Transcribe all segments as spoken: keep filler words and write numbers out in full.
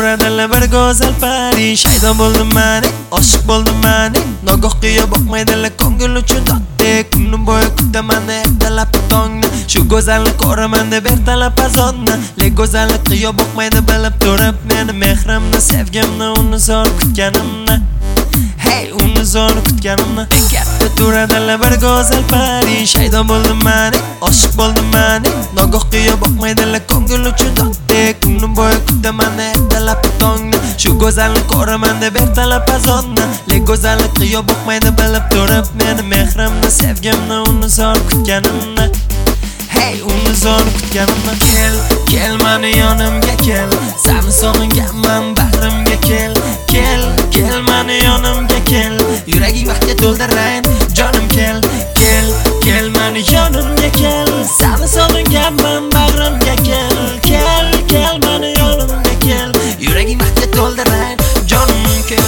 turadilar bir go'zal pari. Shaydo bo'ldim mani, oshiq bo'ldim mani. Nogohga boqmaydilar ko'ngil uchun dodek. Kunim bo'yi kutaman ertalab tongni. Shu go'zalni ko'raman deb ertalab azonni. Lek go'zallik qiyo boqmaydi bilib turib meni mehrimni, sevgimni, uni zo'r kutganimni. Hey, uni zo'r kutganimni. Katta turadilar bir go'zal pari. Shaydo bo'ldim mani, oshiq bo'ldim mani. Nogohga boqmaydilar ko'ngil uchun dodek. Kunim bo'yi kutaman ertalab tongni. Shu go'zalni ko'raman deb ertalab azonni. Lek go'zallik qiyo boqmaydi bilib turib meni mehrimni, sevgimni, uni zo'r kutganimni. Hey, uni zo'r kutganimni. Kel, kel mani yonimga kel. Seni sog'inganman bag'rimga kel. Kel, kel mani yonimga kel. Yuraging baxtga to'ldirayin, jonim kel. Kel, kel mani yonimga kel. Seni sog'inganman bag'rimga kel. Kel, kel mani yonimga kel. Yuraging baxtga to'ldirayin, jonim kel.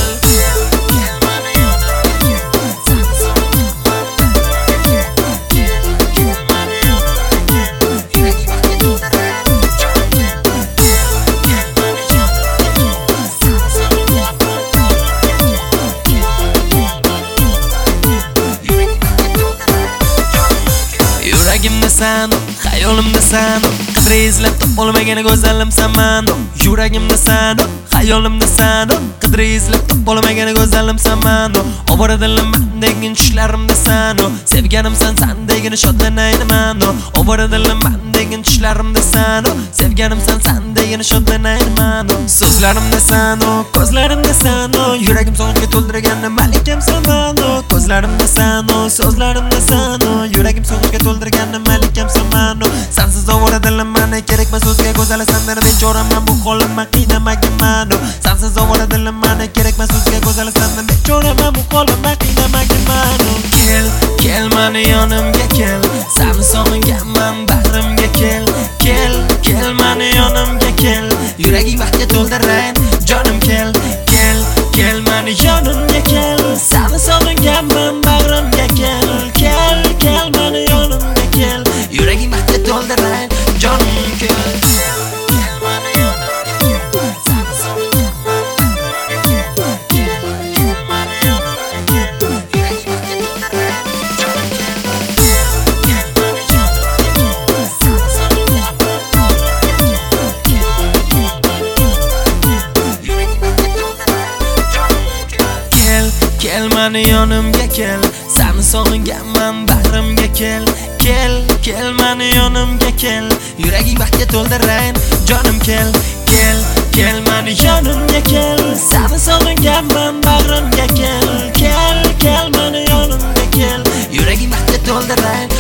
Yuragimda sen, hayolimda sen, qadri izlab topolmagan go'zalimsan men. Yuragimda sen, hayolimda sen, qadri izlab topolmagan go'zalimsan men. Oboradilar mendagin tushlarimda sen, sevganimsan sendagin shodlanayman. Oboradilar mendagin tushlarimda sen, sevganimsan sendagin shodlanayman. So'zlarimda sen, ko'zlarimda sen, yuragim so'ngga to'ldirgan malikamsan men. Ko'zlarimda sen, so'zlarimda sen, yuragim so'ngga to'ldirgan malikamsan men. Sensiz ovoradilar meni, kerakmas o'zga go'zal sendan bechoraman, bu holimga qiynamagan. Sensiz ovoradilar meni, kerakmas o'zga go'zal sendan bechoraman, bu holimga qiynamagan. Kel, kel mani yonimga kel. Seni sog'inganman bag'rimga kel. Kel, kel mani yonimga kel. Yuraging baxtga to'ldirayin, jonim kel. Kel, kel mani yonimga kel. Seni sog'inganman bag'rimga kel. Kel, kel mani yonimga kel. Yuraging baxtga to'ldirayin, jonim kel. Kel mani yonimga kel. Seni sog'inganman bag'rimga kel. Kel, kel mani yonimga kel. Yuraging baxtga to'ldirayin, jonim kel. Kel, kel mani yonimga kel. Seni sog'inganman bag'rimga kel. Kel, kel mani yonimga kel. Yuraging baxtga to'ldirayin,